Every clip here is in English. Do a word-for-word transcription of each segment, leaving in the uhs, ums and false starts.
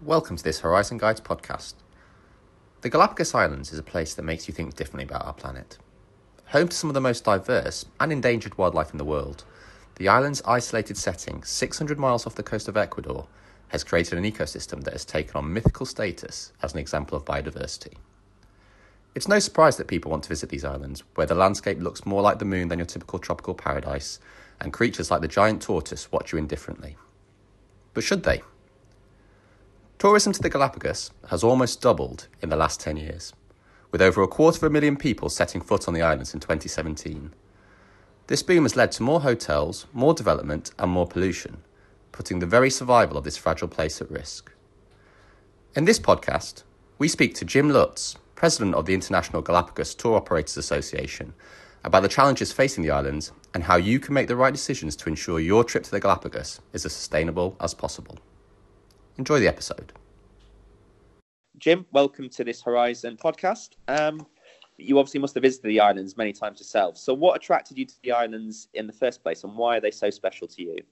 Welcome to this Horizon Guides podcast. The Galapagos Islands is a place that makes you think differently about our planet. Home to some of the most diverse and endangered wildlife in the world, the island's isolated setting, six hundred miles off the coast of Ecuador, has created an ecosystem that has taken on mythical status as an example of biodiversity. It's no surprise that people want to visit these islands, where the landscape looks more like the moon than your typical tropical paradise, and creatures like the giant tortoise watch you indifferently. But should they? Tourism to the Galapagos has almost doubled in the last ten years, with over a quarter of a million people setting foot on the islands in twenty seventeen. This boom has led to more hotels, more development and more pollution, putting the very survival of this fragile place at risk. In this podcast, we speak to Jim Lutz, President of the International Galapagos Tour Operators Association, about the challenges facing the islands and how you can make the right decisions to ensure your trip to the Galapagos is as sustainable as possible. Enjoy the episode. Jim, welcome to this Horizon podcast. Um, you obviously must have visited the islands many times yourself. So what attracted you to the islands in the first place, and why are they so special to you?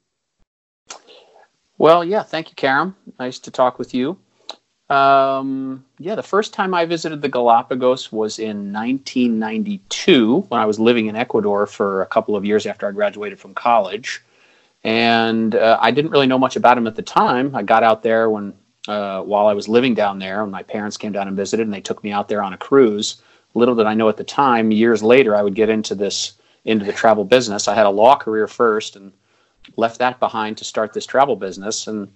Well, yeah, thank you, Karam. Nice to talk with you. Um, yeah, the first time I visited the Galapagos was in nineteen ninety-two when I was living in Ecuador for a couple of years after I graduated from college. And uh, I didn't really know much about them at the time. I got out there when uh, while I was living down there, when my parents came down and visited, and they took me out there on a cruise. Little did I know at the time, years later, I would get into this into the travel business. I had a law career first and left that behind to start this travel business, and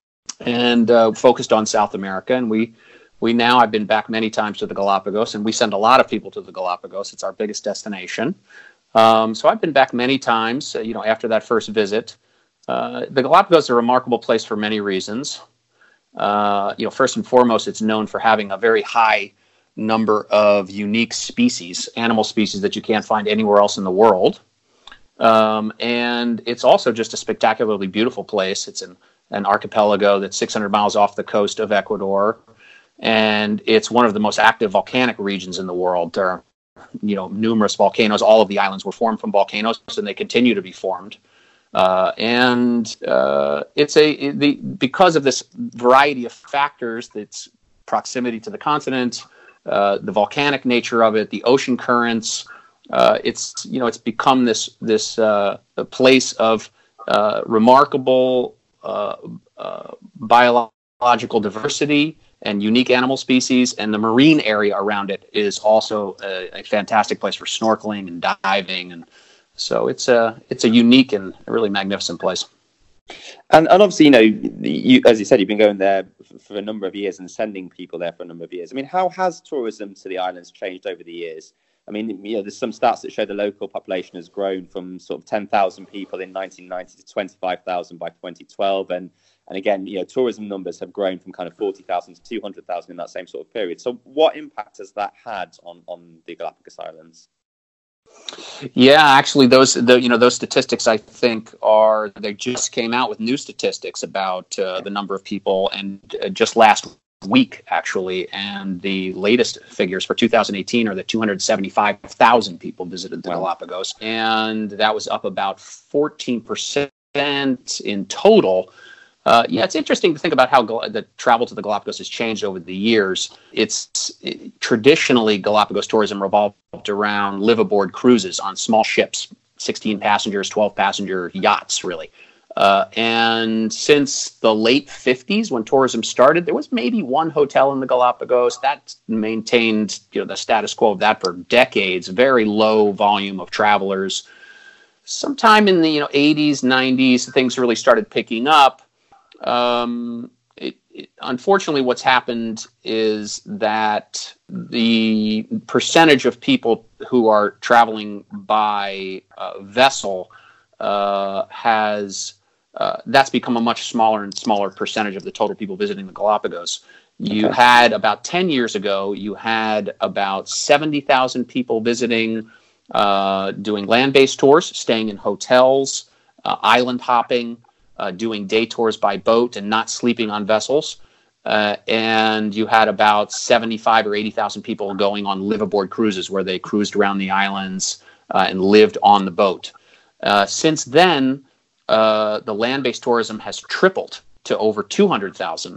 and uh, focused on South America. And we we now I've been back many times to the Galapagos, and we send a lot of people to the Galapagos. It's our biggest destination. Um, so I've been back many times, uh, you know, after that first visit. Uh, the Galapagos is a remarkable place for many reasons. Uh, you know, first and foremost, it's known for having a very high number of unique species, animal species that you can't find anywhere else in the world. Um, and it's also just a spectacularly beautiful place. It's an, an archipelago that's six hundred miles off the coast of Ecuador. And it's one of the most active volcanic regions in the world. There are you know, numerous volcanoes. All of the islands were formed from volcanoes, and they continue to be formed. Uh, and uh, it's a the because of this variety of factors, its proximity to the continent, uh, the volcanic nature of it, the ocean currents. Uh, it's you know it's become this this uh, a place of uh, remarkable uh, uh, biological diversity and unique animal species, and the marine area around it is also a, a fantastic place for snorkeling and diving, and so it's a it's a unique and really magnificent place. And and obviously, you know, you, as you said, you've been going there for, for a number of years and sending people there for a number of years. I mean, how has tourism to the islands changed over the years? I mean, you know, there's some stats that show the local population has grown from sort of ten thousand people in nineteen ninety to twenty-five thousand by twenty twelve, and And again, you know, tourism numbers have grown from kind of forty thousand to two hundred thousand in that same sort of period. So what impact has that had on, on the Galapagos Islands? Yeah, actually, those the, you know those statistics, I think, are they just came out with new statistics about uh, the number of people, and uh, just last week, actually, and the latest figures for two thousand eighteen are that two hundred seventy-five thousand people visited the wow. Galapagos, and that was up about fourteen percent in total. Uh, yeah, it's interesting to think about how Gal- the travel to the Galapagos has changed over the years. It's it, traditionally Galapagos tourism revolved around live-aboard cruises on small ships, sixteen passengers, twelve passenger yachts, really. Uh, and since the late fifties, when tourism started, there was maybe one hotel in the Galapagos that maintained, you know, the status quo of that for decades. Very low volume of travelers. Sometime in the you know eighties, nineties, things really started picking up. Um, it, it, unfortunately, what's happened is that the percentage of people who are traveling by uh, vessel uh, has uh, that's become a much smaller and smaller percentage of the total people visiting the Galapagos. You okay. had about ten years ago, you had about seventy thousand people visiting, uh, doing land-based tours, staying in hotels, uh, island hopping. Uh, doing day tours by boat and not sleeping on vessels. Uh, and you had about seventy-five or eighty thousand people going on live-aboard cruises where they cruised around the islands uh, and lived on the boat. Uh, since then, uh, the land-based tourism has tripled to over two hundred thousand.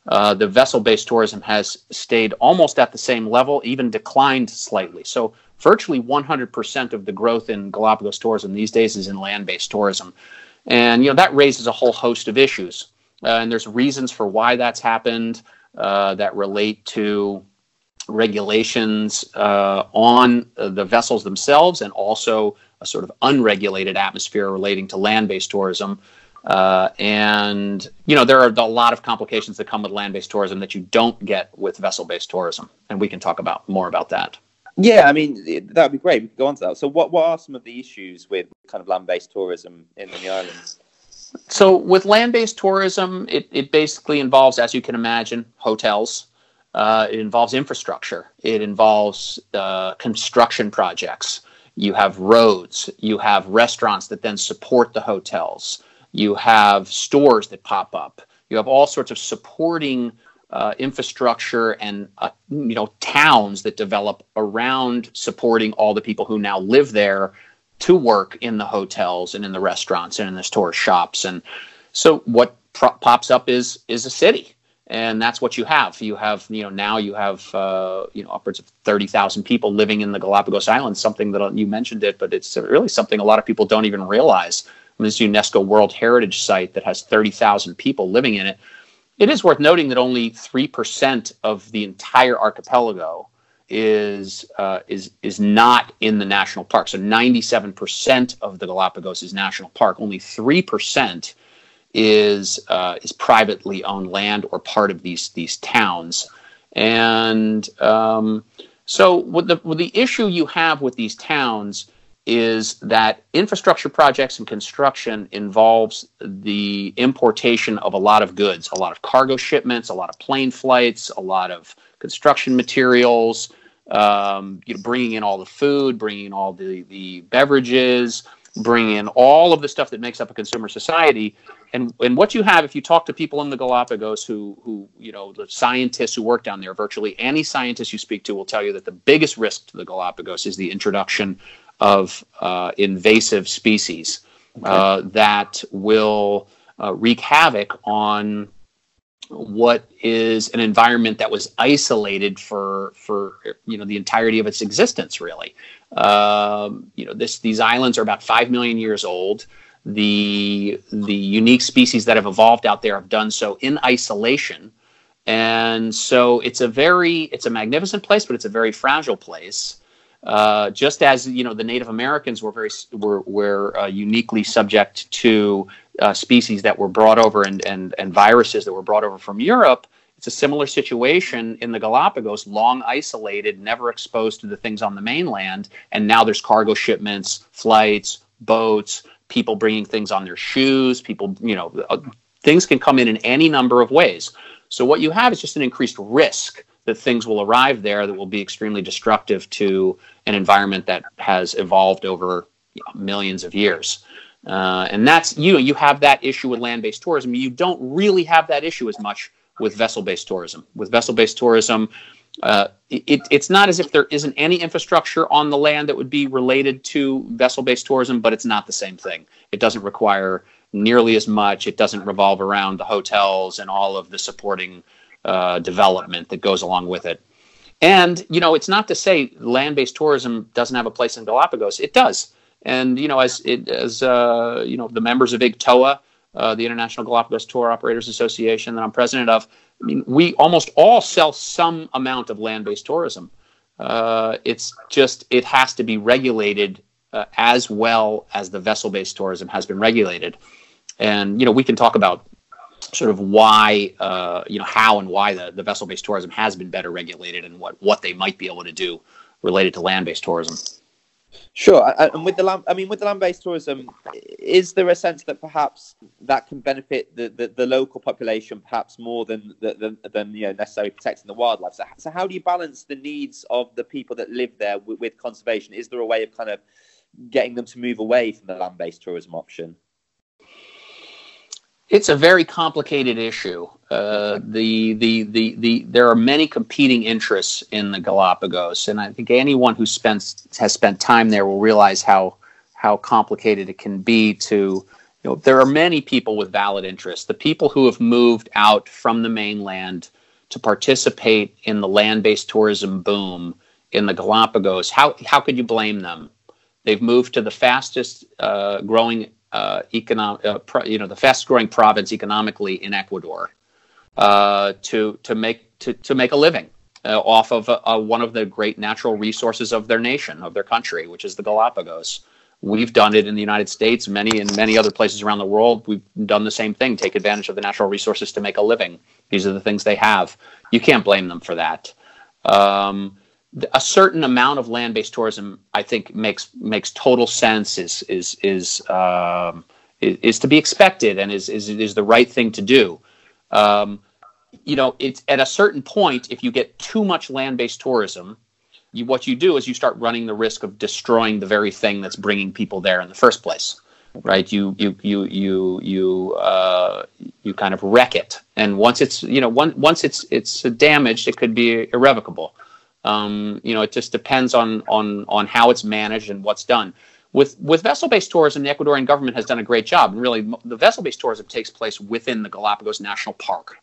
uh, the vessel-based tourism has stayed almost at the same level, even declined slightly. So virtually one hundred percent of the growth in Galapagos tourism these days is in land-based tourism. And, you know, that raises a whole host of issues. Uh, and there's reasons for why that's happened uh, that relate to regulations uh, on uh, the vessels themselves, and also a sort of unregulated atmosphere relating to land-based tourism. Uh, and, you know, there are a lot of complications that come with land-based tourism that you don't get with vessel-based tourism. And we can talk about more about that. Yeah, I mean, that would be great. We could go on to that. So what, what are some of the issues with kind of land-based tourism in the islands? So with land-based tourism, it, it basically involves, as you can imagine, hotels. Uh, it involves infrastructure. It involves uh, construction projects. You have roads. You have restaurants that then support the hotels. You have stores that pop up. You have all sorts of supporting uh, infrastructure and uh, you know towns that develop around supporting all the people who now live there to work in the hotels and in the restaurants and in the store shops. And so what pro- pops up is is a city. And that's what you have. You have, you know, now you have, uh, you know, upwards of thirty thousand people living in the Galapagos Islands, something that you mentioned it, but it's really something a lot of people don't even realize. I mean, this UNESCO World Heritage Site that has thirty thousand people living in it. It is worth noting that only three percent of the entire archipelago is uh, is is not in the national park. So ninety-seven percent of the Galapagos is national park. Only three percent is uh, is privately owned land or part of these these towns. And um, so what the what the issue you have with these towns is that infrastructure projects and construction involves the importation of a lot of goods, a lot of cargo shipments, a lot of plane flights, a lot of construction materials, um, you know, bringing in all the food, bringing in all the, the beverages, bringing in all of the stuff that makes up a consumer society. And and what you have, if you talk to people in the Galapagos who, who you know, the scientists who work down there, virtually any scientist you speak to will tell you that the biggest risk to the Galapagos is the introduction of uh, invasive species okay. uh, that will uh, wreak havoc on what is an environment that was isolated for for you know the entirety of its existence. Really, um, you know, this these islands are about five million years old. The the unique species that have evolved out there have done so in isolation, and so it's a very it's a magnificent place, but it's a very fragile place. Uh, just as you know, the Native Americans were very were were uh, uniquely subject to uh, species that were brought over and, and and viruses that were brought over from Europe. It's a similar situation in the Galapagos, long isolated, never exposed to the things on the mainland, and now there's cargo shipments, flights, boats, people bringing things on their shoes. People, you know, uh, things can come in in any number of ways. So what you have is just an increased risk that things will arrive there that will be extremely destructive to an environment that has evolved over you know, millions of years. Uh, and that's, you know, you have that issue with land-based tourism. You don't really have that issue as much with vessel-based tourism. With vessel-based tourism, uh, it, it's not as if there isn't any infrastructure on the land that would be related to vessel-based tourism, but it's not the same thing. It doesn't require nearly as much. It doesn't revolve around the hotels and all of the supporting Uh, development that goes along with it. And, you know, it's not to say land-based tourism doesn't have a place in Galapagos. It does. And, you know, as, it, as uh, you know, the members of I G T O A, uh, the International Galapagos Tour Operators Association that I'm president of, I mean, we almost all sell some amount of land-based tourism. Uh, it's just, it has to be regulated uh, as well as the vessel-based tourism has been regulated. And, you know, we can talk about sort of why, uh, you know, how and why the, the vessel-based tourism has been better regulated and what, what they might be able to do related to land-based tourism. Sure. And with the land, I mean, with the land-based tourism, is there a sense that perhaps that can benefit the, the, the local population perhaps more than, than, than you know, necessarily protecting the wildlife? So, so how do you balance the needs of the people that live there with, with conservation? Is there a way of kind of getting them to move away from the land-based tourism option? It's a very complicated issue. Uh, the, the the the there are many competing interests in the Galapagos, and I think anyone who spends has spent time there will realize how how complicated it can be to you know, there are many people with valid interests. The people who have moved out from the mainland to participate in the land-based tourism boom in the Galapagos, how how could you blame them? They've moved to the fastest uh, growing uh, economic, uh, pro, you know, the fastest growing province economically in Ecuador uh, to to make to to make a living uh, off of uh, one of the great natural resources of their nation, of their country, which is the Galapagos. We've done it in the United States, many in many other places around the world. We've done the same thing, take advantage of the natural resources to make a living. These are the things they have. You can't blame them for that. Um, a certain amount of land-based tourism, I think, makes makes total sense, is is is um, is, is to be expected, and is, is is the right thing to do. Um, you know, it's at a certain point, if you get too much land-based tourism, You, what you do is you start running the risk of destroying the very thing that's bringing people there in the first place, right? You you you you you uh, you kind of wreck it, and once it's you know one, once it's it's damaged, it could be irrevocable. Um, you know, it just depends on on on how it's managed and what's done. With with vessel-based tourism, the Ecuadorian government has done a great job, and really the vessel-based tourism takes place within the Galapagos National Park,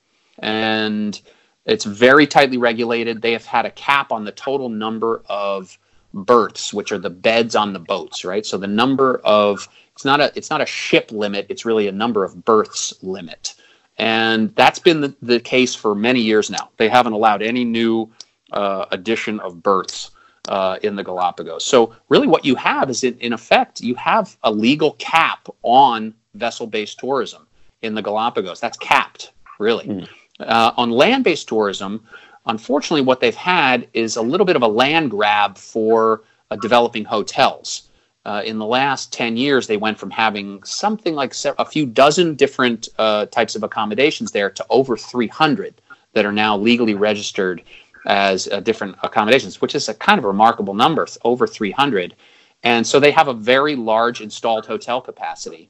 and it's very tightly regulated. They have had a cap on the total number of berths, which are the beds on the boats, right? So the number of it's not a it's not a ship limit. It's really a number of berths limit, and that's been the, the case for many years now. They haven't allowed any new uh, addition of berths uh, in the Galapagos. So really, what you have is in, in effect you have a legal cap on vessel-based tourism in the Galapagos. That's capped, really. Mm. Uh, on land-based tourism, unfortunately, what they've had is a little bit of a land grab for uh, developing hotels. Uh, in the last ten years, they went from having something like a few dozen different uh, types of accommodations there to over three hundred that are now legally registered as uh, different accommodations, which is a kind of remarkable number, over three hundred. And so they have a very large installed hotel capacity.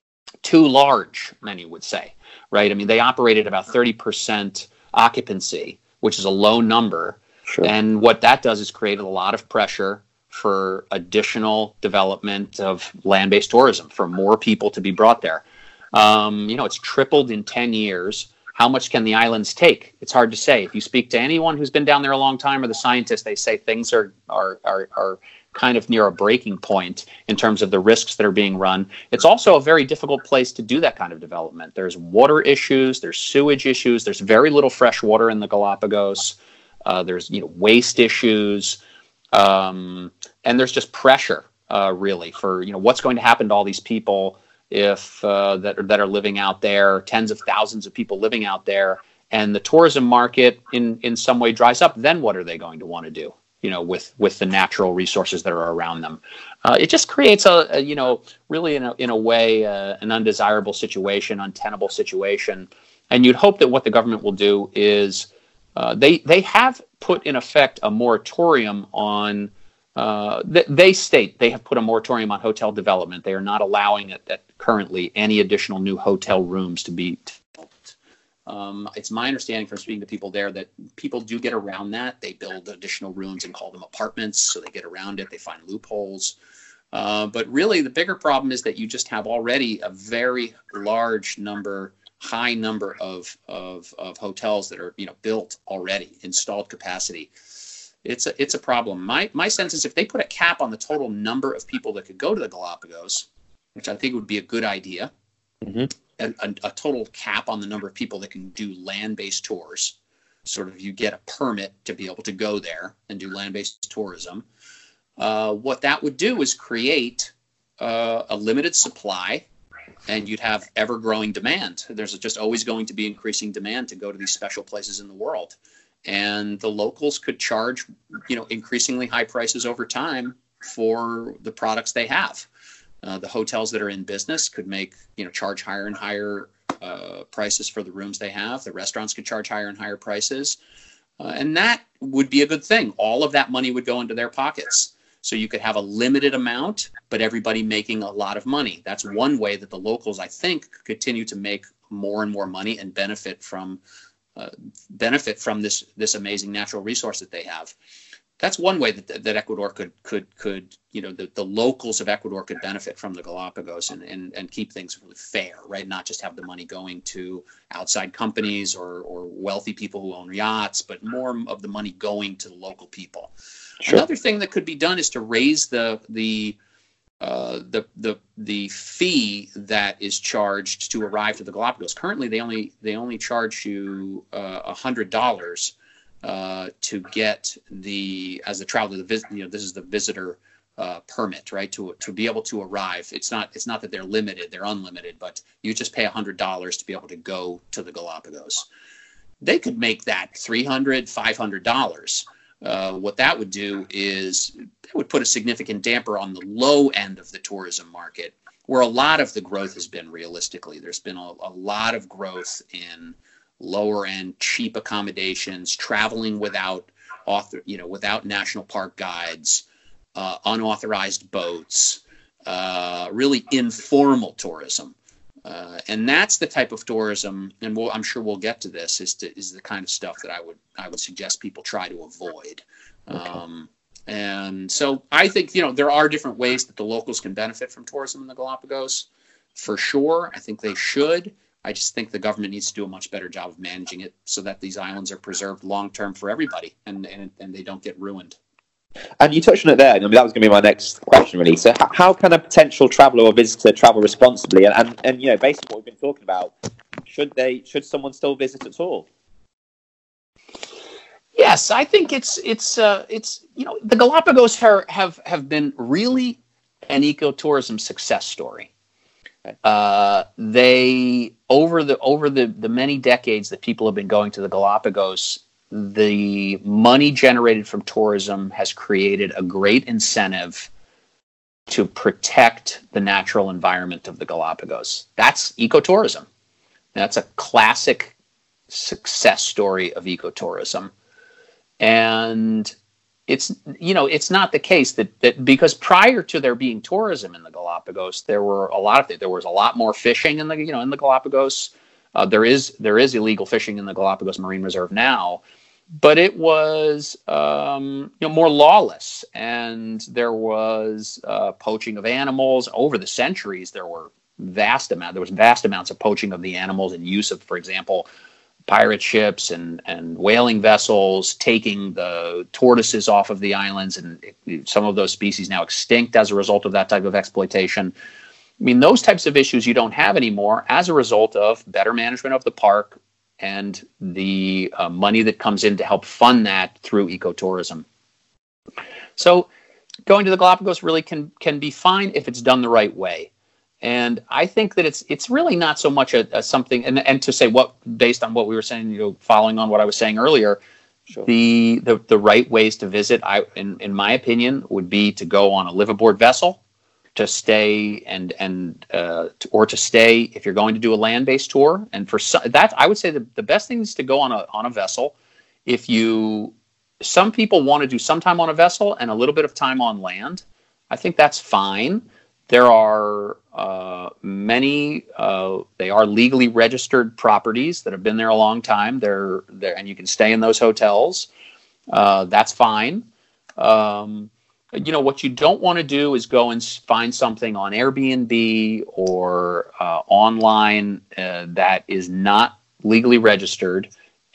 Too large, many would say. Right. I mean, they operated about thirty percent occupancy, which is a low number. Sure. And what that does is create a lot of pressure for additional development of land-based tourism, for more people to be brought there. Um, you know, it's tripled in ten years. How much can the islands take? It's hard to say. If you speak to anyone who's been down there a long time or the scientists, they say things are are are, are kind of near a breaking point in terms of the risks that are being run. It's also a very difficult place to do that kind of development. There's water issues, there's sewage issues, there's very little fresh water in the Galapagos, uh, there's you know waste issues, um, and there's just pressure uh, really for you know what's going to happen to all these people if uh, that, are, that are living out there, tens of thousands of people living out there, and the tourism market in, in some way dries up. Then what are they going to want to do? You know, with, with the natural resources that are around them. Uh, it just creates a, a, you know, really in a, in a way, uh, an undesirable situation, untenable situation. And you'd hope that what the government will do is uh, they, they have put in effect a moratorium on, uh, th- they state they have put a moratorium on hotel development. They are not allowing it at currently any additional new hotel rooms to be developed. Um, it's my understanding from speaking to people there that people do get around that. They build additional rooms and call them apartments, so they get around it. They find loopholes. Uh, but really, the bigger problem is that you just have already a very large number, high number of of, of hotels that are you know built already, installed capacity. It's a it's a problem. My my sense is if they put a cap on the total number of people that could go to the Galapagos, which I think would be a good idea. Mm-hmm. A, a, a total cap on the number of people that can do land-based tours. Sort of you get a permit to be able to go there and do land-based tourism. Uh, what that would do is create uh, a limited supply, and you'd have ever-growing demand. There's just always going to be increasing demand to go to these special places in the world. And the locals could charge, you know, increasingly high prices over time for the products they have. Uh, the hotels that are in business could make, you know, charge higher and higher uh, prices for the rooms they have. The restaurants could charge higher and higher prices. Uh, and that would be a good thing. All of that money would go into their pockets. So you could have a limited amount, but everybody making a lot of money. That's one way that the locals, I think, continue to make more and more money and benefit from uh, benefit from this, this amazing natural resource that they have. that's one way that that Ecuador could could could you know the, the locals of Ecuador could benefit from the Galapagos and, and and keep things really fair, right? Not just have the money going to outside companies or or wealthy people who own yachts, but more of the money going to the local people. Sure. Another thing that could be done is to raise the the uh, the the the fee that is charged to arrive to the Galapagos. Currently, they only they only charge you uh, a hundred dollars. Uh, to get the as the traveler, the visit, you know, this is the visitor uh, permit, right? To to be able to arrive. It's not it's not that they're limited; they're unlimited. But you just pay a hundred dollars to be able to go to the Galapagos. They could make that three hundred, five hundred dollars. Uh, what that would do is it would put a significant damper on the low end of the tourism market, where a lot of the growth has been. Realistically, there's been a, a lot of growth in lower end cheap accommodations, traveling without author, you know, without national park guides, uh, unauthorized boats, uh, really informal tourism, uh, and that's the type of tourism. And we'll, I'm sure we'll get to this. Is to, is the kind of stuff that I would I would suggest people try to avoid. Okay. Um, and so I think you know there are different ways that the locals can benefit from tourism in the Galapagos, for sure. I think they should. I just think the government needs to do a much better job of managing it so that these islands are preserved long term for everybody and, and and they don't get ruined. And you touched on it there. I mean, that was going to be my next question, really. So, how can a potential traveller or visitor travel responsibly? And, and and you know, based on what we've been talking about, should they should someone still visit at all? Yes, I think it's it's uh, it's you know the Galapagos are, have have been really an ecotourism success story. Uh, they over the over the, the many decades that people have been going to the Galapagos, the money generated from tourism has created a great incentive to protect the natural environment of the Galapagos. That's ecotourism. That's a classic success story of ecotourism. And it's, you know, it's not the case that, that because prior to there being tourism in the Galapagos, there were a lot of, there was a lot more fishing in the, you know, in the Galapagos. Uh, there is, there is illegal fishing in the Galapagos Marine Reserve now, but it was, um, you know, more lawless, and there was uh, poaching of animals over the centuries. There were vast amount, there was vast amounts of poaching of the animals and use of, for example, pirate ships and, and whaling vessels taking the tortoises off of the islands, and it, some of those species now extinct as a result of that type of exploitation. I mean, those types of issues you don't have anymore as a result of better management of the park and the uh, money that comes in to help fund that through ecotourism. So going to the Galapagos really can can be fine if it's done the right way. And I think that it's it's really not so much a, a something, and and to say what based on what we were saying, you know, following on what I was saying earlier, sure. the, the the right ways to visit, I in, in my opinion, would be to go on a live aboard vessel, to stay and and uh, to, or to stay if you're going to do a land-based tour. And for some, that, I would say the, the best thing is to go on a on a vessel. If you, some people want to do some time on a vessel and a little bit of time on land. I think that's fine. There are uh, many, uh, they are legally registered properties that have been there a long time. They're there, and you can stay in those hotels. Uh, that's fine. Um, you know, what you don't want to do is go and find something on Airbnb or uh, online uh, that is not legally registered.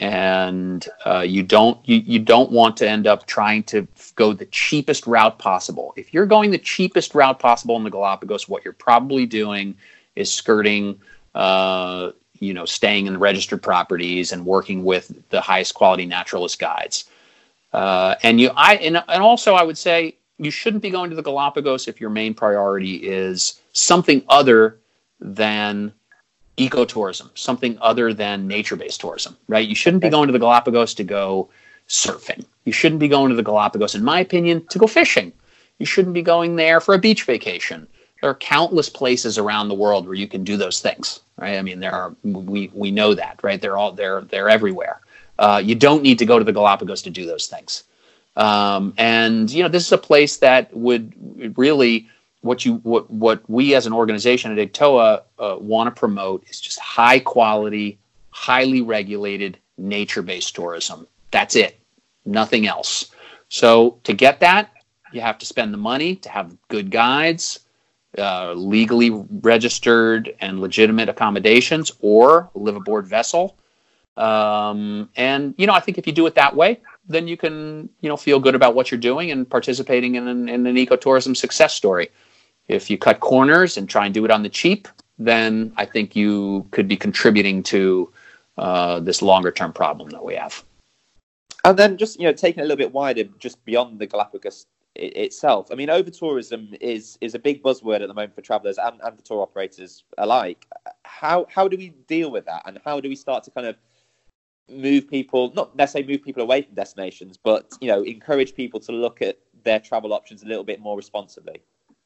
And uh, you don't you, you don't want to end up trying to go the cheapest route possible. If you're going the cheapest route possible in the Galapagos, what you're probably doing is skirting, uh, you know, staying in the registered properties and working with the highest quality naturalist guides. Uh, and you, I, and, and also I would say you shouldn't be going to the Galapagos if your main priority is something other than ecotourism, something other than nature-based tourism, right? You shouldn't be going to the Galapagos to go surfing. You shouldn't be going to the Galapagos, in my opinion, to go fishing. You shouldn't be going there for a beach vacation. There are countless places around the world where you can do those things, right? I mean, there are, we we know that, right? They're all, they're, they're everywhere. Uh, you don't need to go to the Galapagos to do those things. Um, and, you know, this is a place that would really, what you what what we as an organization at I C T O A uh, want to promote is just high quality, highly regulated, nature-based tourism. That's it, nothing else. So to get that, you have to spend the money to have good guides, uh, legally registered and legitimate accommodations, or live aboard vessel. Um, and, you know, I think if you do it that way, then you can, you know, feel good about what you're doing and participating in an, in an ecotourism success story. If you cut corners and try and do it on the cheap, then I think you could be contributing to uh, this longer term problem that we have. And then just, you know, taking it a little bit wider, just beyond the Galapagos it, itself. I mean, over-tourism is is a big buzzword at the moment for travellers and, and for tour operators alike. How how do we deal with that? And how do we start to kind of move people, not necessarily move people away from destinations, but, you know, encourage people to look at their travel options a little bit more responsibly?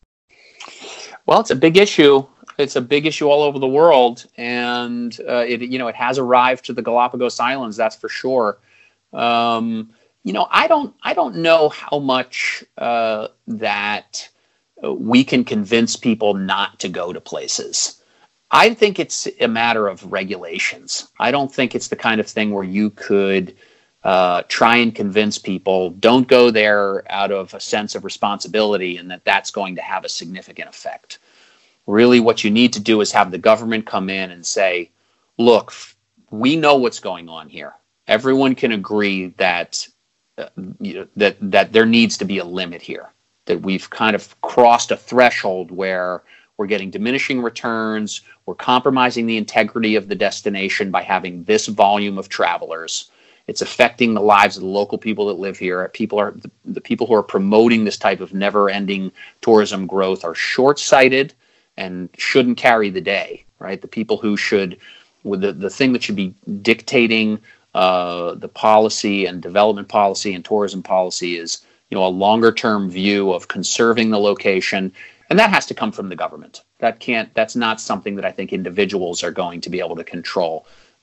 Well, it's a big issue. It's a big issue all over the world, and uh, it you know it has arrived to the Galapagos Islands. That's for sure. Um, you know, I don't I don't know how much uh, that we can convince people not to go to places. I think it's a matter of regulations. I don't think it's the kind of thing where you could uh, try and convince people don't go there out of a sense of responsibility, and that that's going to have a significant effect. Really, what you need to do is have the government come in and say, look, we know what's going on here. Everyone can agree that uh, you know, that that there needs to be a limit here, that we've kind of crossed a threshold where we're getting diminishing returns, we're compromising the integrity of the destination by having this volume of travelers. It's affecting the lives of the local people that live here. People are the, the people who are promoting this type of never-ending tourism growth are short-sighted and shouldn't carry the day, right? The people who should, with the, the thing that should be dictating uh, the policy and development policy and tourism policy is, you know, a longer-term view of conserving the location, and that has to come from the government. That can't. That's not something that I think individuals are going to be able to control.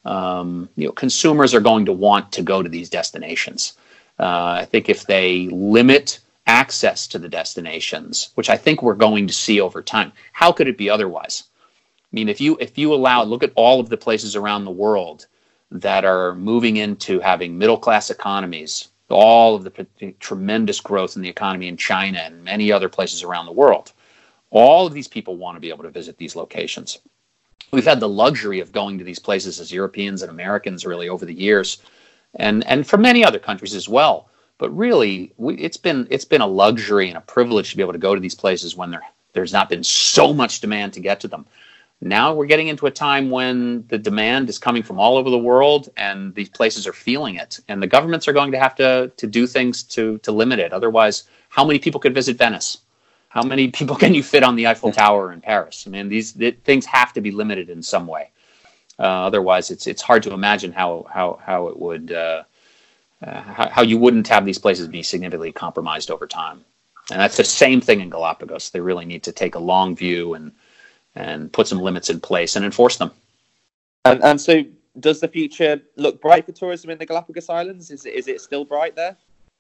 Um, you know, consumers are going to want to go to these destinations. Uh, I think if they limit access to the destinations, which I think we're going to see over time, how could it be otherwise? I mean, if you if you allow, look at all of the places around the world that are moving into having middle-class economies, all of the p- tremendous growth in the economy in China and many other places around the world. All of these people want to be able to visit these locations. We've had the luxury of going to these places as Europeans and Americans really over the years, and and for many other countries as well. But really, we, it's been it's been a luxury and a privilege to be able to go to these places when there there's not been so much demand to get to them. Now we're getting into a time when the demand is coming from all over the world, and these places are feeling it. And the governments are going to have to to do things to to limit it. Otherwise, how many people could visit Venice? How many people can you fit on the Eiffel Tower in Paris? I mean, these the, things have to be limited in some way. Uh, otherwise, it's it's hard to imagine how how how it would uh, uh, how, how you wouldn't have these places be significantly compromised over time. And that's the same thing in Galapagos. They really need to take a long view and and put some limits in place and enforce them. And and so, does the future look bright for tourism in the Galapagos Islands? Is it, is it still bright there?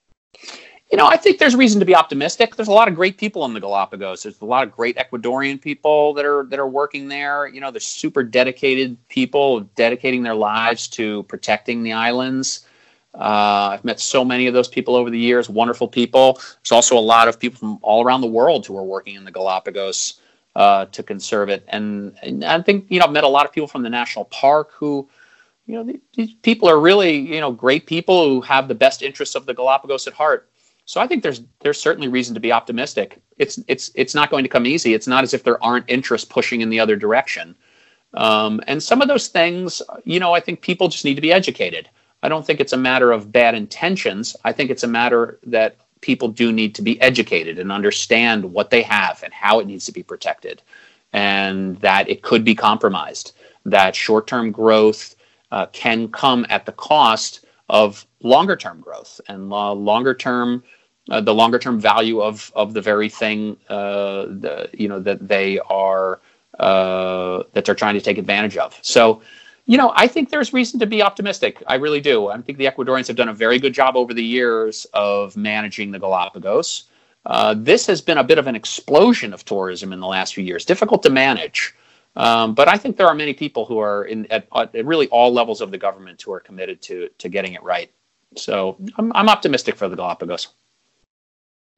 You know, I think there's reason to be optimistic. There's a lot of great people in the Galapagos. There's a lot of great Ecuadorian people that are that are working there. You know, there's super dedicated people dedicating their lives to protecting the islands. Uh, I've met so many of those people over the years, wonderful people. There's also a lot of people from all around the world who are working in the Galapagos uh, to conserve it. And, and I think, you know, I've met a lot of people from the national park who, you know, these people are really, you know, great people who have the best interests of the Galapagos at heart. So I think there's there's certainly reason to be optimistic. It's it's it's not going to come easy. It's not as if there aren't interests pushing in the other direction. Um, and some of those things, you know, I think people just need to be educated. I don't think it's a matter of bad intentions. I think it's a matter that people do need to be educated and understand what they have and how it needs to be protected, and that it could be compromised, that short-term growth uh, can come at the cost of longer-term growth and uh, longer-term, uh, the longer-term value of of the very thing, uh, the, you know, that they are uh, that they're trying to take advantage of. So, you know, I think there's reason to be optimistic. I really do. I think the Ecuadorians have done a very good job over the years of managing the Galapagos. Uh, this has been a bit of an explosion of tourism in the last few years, difficult to manage. Um, but I think there are many people who are in at, at really all levels of the government who are committed to to getting it right. So I'm, I'm optimistic for the Galapagos.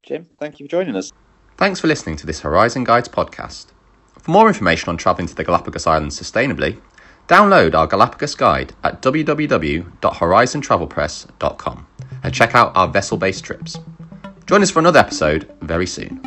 Jim, thank you for joining us. Thanks for listening to this Horizon Guides podcast. For more information on travelling to the Galapagos Islands sustainably, download our Galapagos Guide at w w w dot horizon travel press dot com and check out our vessel-based trips. Join us for another episode very soon.